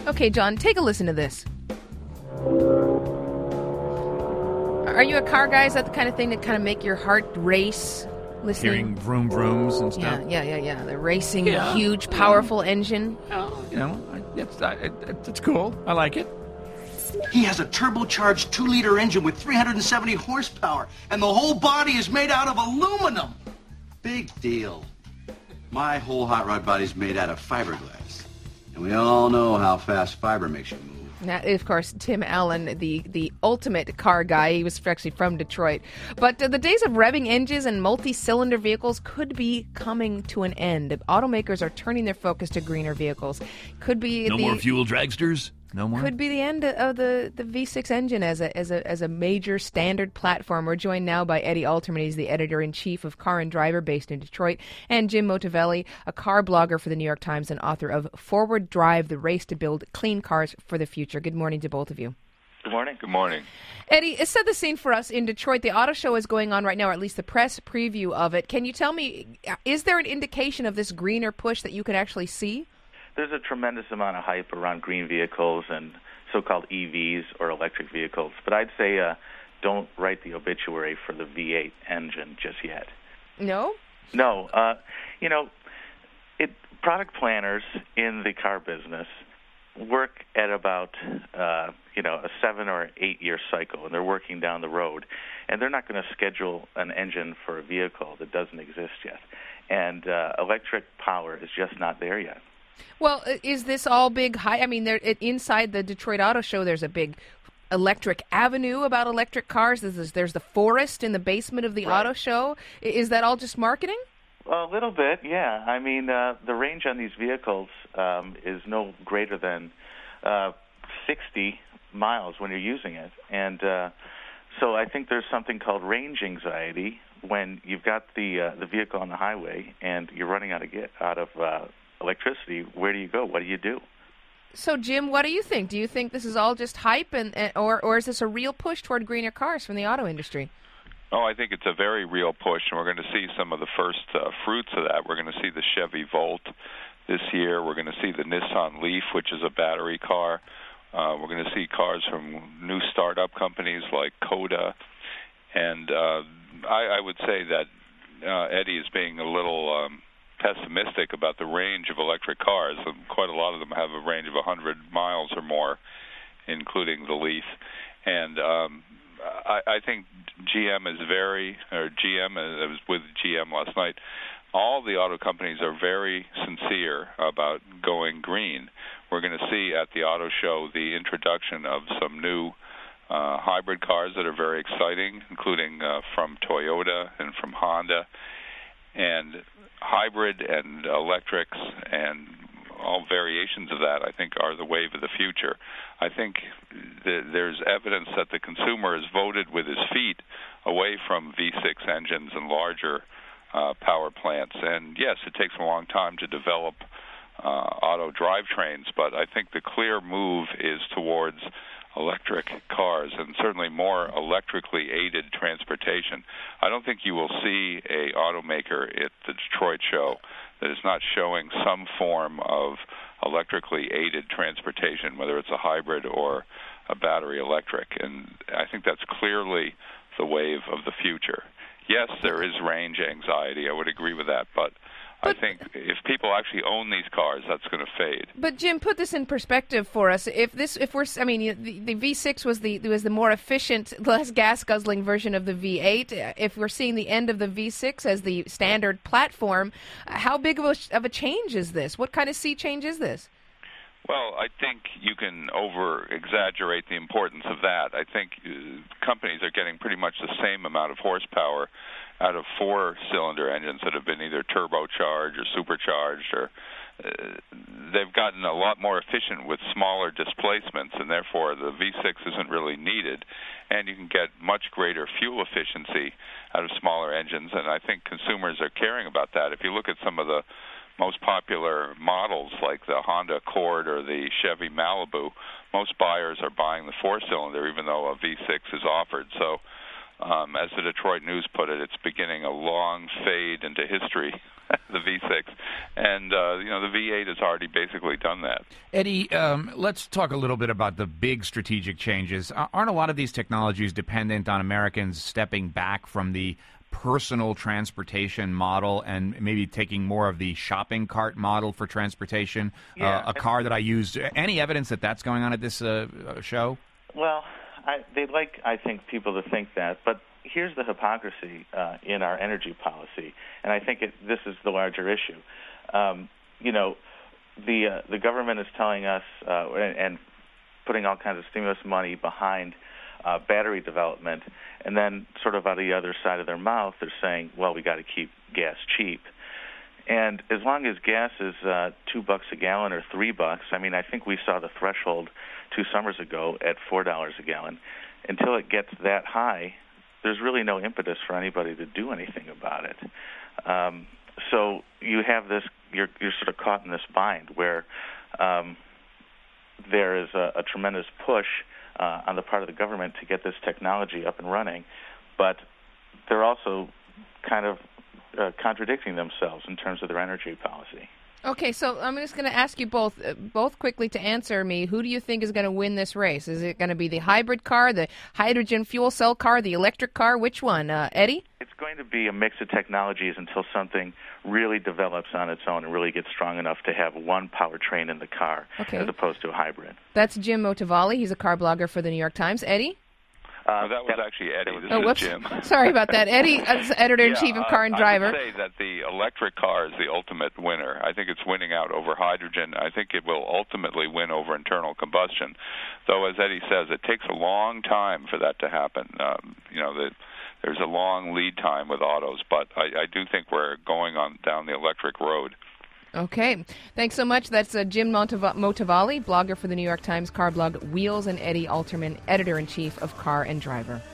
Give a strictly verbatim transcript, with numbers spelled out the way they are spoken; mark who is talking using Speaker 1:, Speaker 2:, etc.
Speaker 1: Okay, John, take a listen to this. Are you a car guy? Is that the kind of thing that kind of make your heart race? Listening?
Speaker 2: Hearing vroom vrooms and stuff.
Speaker 1: Yeah, yeah, yeah, yeah. The racing,
Speaker 2: Yeah,
Speaker 1: huge,
Speaker 2: yeah.
Speaker 1: powerful engine.
Speaker 2: Well, you know, I- it's, I, it, it's cool. I like it.
Speaker 3: He has a turbocharged two-liter engine with three hundred seventy horsepower, and the whole body is made out of aluminum. Big deal. My whole hot rod body's made out of fiberglass, and we all know how fast fiber makes you move.
Speaker 1: Now, of course, Tim Allen, the, the ultimate car guy. He was actually from Detroit. But uh, the days of revving engines and multi-cylinder vehicles could be coming to an end. Automakers are turning their focus to greener vehicles. Could be
Speaker 2: No
Speaker 1: the,
Speaker 2: more fuel dragsters? No more?
Speaker 1: Could be the end of the, the V six engine as a as a as a major standard platform. We're joined now by Eddie Alterman. He's the editor-in-chief of Car and Driver based in Detroit, and Jim Motivelli, a car blogger for the New York Times and author of Forward Drive, the Race to Build Clean Cars for the Future. Good morning to both of you.
Speaker 4: Good morning. Good morning.
Speaker 1: Eddie, set the scene for us in Detroit. The auto show is going on right now, or at least the press preview of it. Can you tell me, is there an indication of this greener push that you can actually see?
Speaker 4: There's a tremendous amount of hype around green vehicles and so-called E Vs or electric vehicles. But I'd say uh, don't write the obituary for the V eight engine just yet.
Speaker 1: No?
Speaker 4: No. Uh, you know, it, product planners in the car business work at about, uh, you know, a seven or eight year cycle, and they're working down the road. And they're not going to schedule an engine for a vehicle that doesn't exist yet. And uh, electric power is just not there yet.
Speaker 1: Well, is this all big high? I mean, there, inside the Detroit Auto Show, there's a big electric avenue about electric cars. There's, there's the forest in the basement of the
Speaker 4: Right.
Speaker 1: auto show. Is that all just marketing?
Speaker 4: A little bit, yeah. I mean, uh, the range on these vehicles um, is no greater than uh, sixty miles when you're using it. And uh, so I think there's something called range anxiety when you've got the uh, the vehicle on the highway and you're running out of get out of uh, electricity. Where do you go? What do you do?
Speaker 1: So, Jim, what do you think? Do you think this is all just hype, and, and or or is this a real push toward greener cars from the auto industry?
Speaker 5: Oh, I think it's a very real push, and we're going to see some of the first uh, fruits of that. We're going to see the Chevy Volt this year. We're going to see the Nissan Leaf, which is a battery car. Uh, we're going to see cars from new startup companies like Coda. And uh, I, I would say that uh, Eddie is being a little um, pessimistic about the range of electric cars. Quite a lot of them have a range of one hundred miles or more, including the Leaf. And um, I, I think G M is very, or G M, I was with G M last night, all the auto companies are very sincere about going green. We're going to see at the auto show the introduction of some new uh, hybrid cars that are very exciting, including uh, from Toyota and from Honda. And hybrid and electrics and all variations of that, I think, are the wave of the future. I think th- there's evidence that the consumer has voted with his feet away from V six engines and larger uh, power plants. And yes, it takes a long time to develop uh, auto drivetrains, but I think the clear move is towards electric cars and certainly more electrically aided transportation. I don't think you will see a automaker at the Detroit show that is not showing some form of electrically aided transportation, whether it's a hybrid or a battery electric. And I think that's clearly the wave of the future. Yes, there is range anxiety. I would agree with that, but I think if people actually own these cars, that's going to fade.
Speaker 1: But Jim, put this in perspective for us. If this, if we're, I mean, the, the V six was the was the more efficient, less gas guzzling version of the V eight. If we're seeing the end of the V six as the standard platform, how big of a, of a change is this? What kind of sea change is this?
Speaker 5: Well, I think you can over-exaggerate the importance of that. I think uh, companies are getting pretty much the same amount of horsepower out of four-cylinder engines that have been either turbocharged or supercharged, or uh, they've gotten a lot more efficient with smaller displacements, and therefore the V six isn't really needed. And you can get much greater fuel efficiency out of smaller engines, and I think consumers are caring about that. If you look at some of the most popular models like the Honda Accord or the Chevy Malibu, most buyers are buying the four-cylinder even though a V six is offered. So um, as the Detroit News put it, it's beginning a long fade into history the V six, and uh, you know the V eight has already basically done that.
Speaker 2: Eddie, um, let's talk a little bit about the big strategic changes. Aren't a lot of these technologies dependent on Americans stepping back from the personal transportation model and maybe taking more of the shopping cart model for transportation?
Speaker 4: Yeah.
Speaker 2: Uh, a car that I use. Any evidence that that's going on at this uh, show?
Speaker 4: Well, I, they'd like, I think, people to think that, but here's the hypocrisy uh, in our energy policy, and I think it, this is the larger issue. Um, you know, the uh, the government is telling us uh, and, and putting all kinds of stimulus money behind uh, battery development, and then sort of out of the other side of their mouth, they're saying, well, we got to keep gas cheap. And as long as gas is uh, two bucks a gallon or three bucks, I mean, I think we saw the threshold two summers ago at four dollars a gallon. Until it gets that high, there's really no impetus for anybody to do anything about it. Um, so you have this, you're, you're sort of caught in this bind where um, there is a, a tremendous push uh, on the part of the government to get this technology up and running, but they're also kind of uh, contradicting themselves in terms of their energy policy.
Speaker 1: Okay, so I'm just going to ask you both, uh, both quickly to answer me. Who do you think is going to win this race? Is it going to be the hybrid car, the hydrogen fuel cell car, the electric car? Which one, uh, Eddie?
Speaker 4: It's going to be a mix of technologies until something really develops on its own and really gets strong enough to have one powertrain in the car,
Speaker 1: okay,
Speaker 4: as opposed to a hybrid.
Speaker 1: That's Jim Motovalli. He's a car blogger for the New York Times. Eddie?
Speaker 5: Uh, that was actually Eddie. This
Speaker 1: oh,
Speaker 5: is
Speaker 1: whoops.
Speaker 5: Jim.
Speaker 1: Sorry about that. Eddie is editor-in-chief
Speaker 5: yeah,
Speaker 1: of Car and Driver.
Speaker 5: I would say that the electric car is the ultimate winner. I think it's winning out over hydrogen. I think it will ultimately win over internal combustion. Though, as Eddie says, it takes a long time for that to happen. Um, you know, the, there's a long lead time with autos, but I, I do think we're going on down the electric road.
Speaker 1: Okay. Thanks so much. That's uh, Jim Motiv- Motovalli, blogger for the New York Times car blog Wheels, and Eddie Alterman, editor-in-chief of Car and Driver.